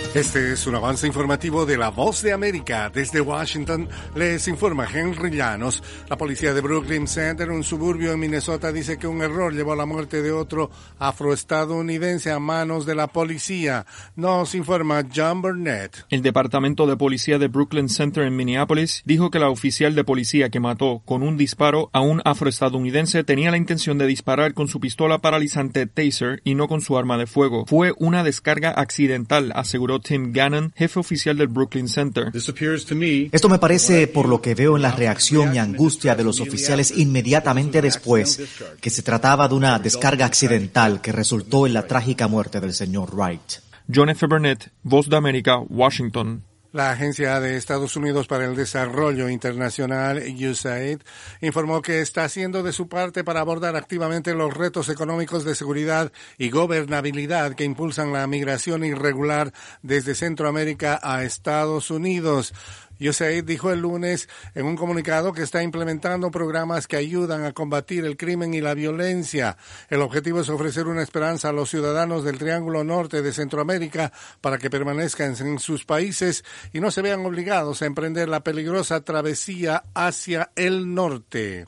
Este es un avance informativo de La Voz de América. Desde Washington les informa Henry Llanos. La policía de Brooklyn Center, un suburbio en Minnesota, dice que un error llevó a la muerte de otro afroestadounidense a manos de la policía. Nos informa John Burnett. El departamento de policía de Brooklyn Center en Minneapolis dijo que la oficial de policía que mató con un disparo a un afroestadounidense tenía la intención de disparar con su pistola paralizante Taser y no con su arma de fuego. Fue una descarga accidental, aseguró Tim Gannon, jefe oficial del Brooklyn Center. Esto me parece, por lo que veo en la reacción y angustia de los oficiales inmediatamente después, que se trataba de una descarga accidental que resultó en la trágica muerte del señor Wright. John F. Burnett, Voz de América, Washington. La Agencia de Estados Unidos para el Desarrollo Internacional, USAID, informó que está haciendo de su parte para abordar activamente los retos económicos de seguridad y gobernabilidad que impulsan la migración irregular desde Centroamérica a Estados Unidos. USAID dijo el lunes en un comunicado que está implementando programas que ayudan a combatir el crimen y la violencia. El objetivo es ofrecer una esperanza a los ciudadanos del Triángulo Norte de Centroamérica para que permanezcan en sus países y no se vean obligados a emprender la peligrosa travesía hacia el norte.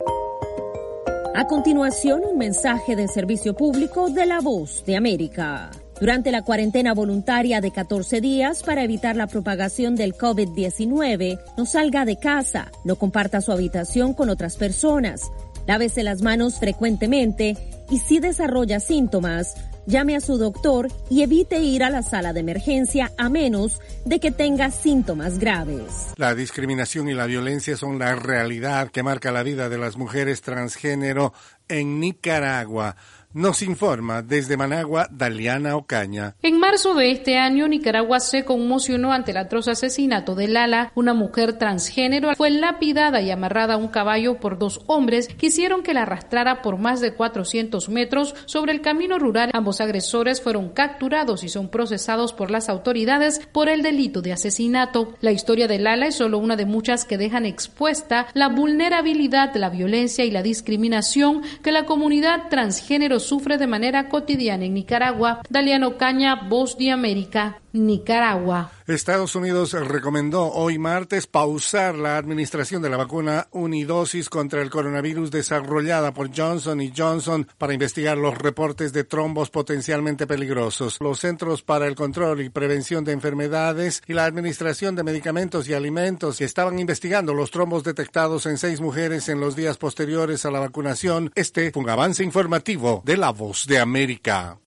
A continuación, un mensaje de servicio público de La Voz de América. Durante la cuarentena voluntaria de 14 días para evitar la propagación del COVID-19, no salga de casa, no comparta su habitación con otras personas, lávese las manos frecuentemente y si desarrolla síntomas, llame a su doctor y evite ir a la sala de emergencia a menos de que tenga síntomas graves. La discriminación y la violencia son la realidad que marca la vida de las mujeres transgénero en Nicaragua. Nos informa desde Managua, Daliana Ocaña. En marzo de este año, Nicaragua se conmocionó ante el atroz asesinato de Lala, una mujer transgénero. Fue lapidada y amarrada a un caballo por dos hombres que hicieron que la arrastrara por más de 400 metros sobre el camino rural. Ambos agresores fueron capturados y son procesados por las autoridades por el delito de asesinato. La historia de Lala es solo una de muchas que dejan expuesta la vulnerabilidad, la violencia y la discriminación que la comunidad transgénero sufre de manera cotidiana en Nicaragua. Daliana Ocaña, Voz de América, Nicaragua. Estados Unidos recomendó hoy martes pausar la administración de la vacuna unidosis contra el coronavirus desarrollada por Johnson & Johnson para investigar los reportes de trombos potencialmente peligrosos. Los Centros para el Control y Prevención de Enfermedades y la Administración de Medicamentos y Alimentos estaban investigando los trombos detectados en 6 mujeres en los días posteriores a la vacunación. Este fue un avance informativo de La Voz de América.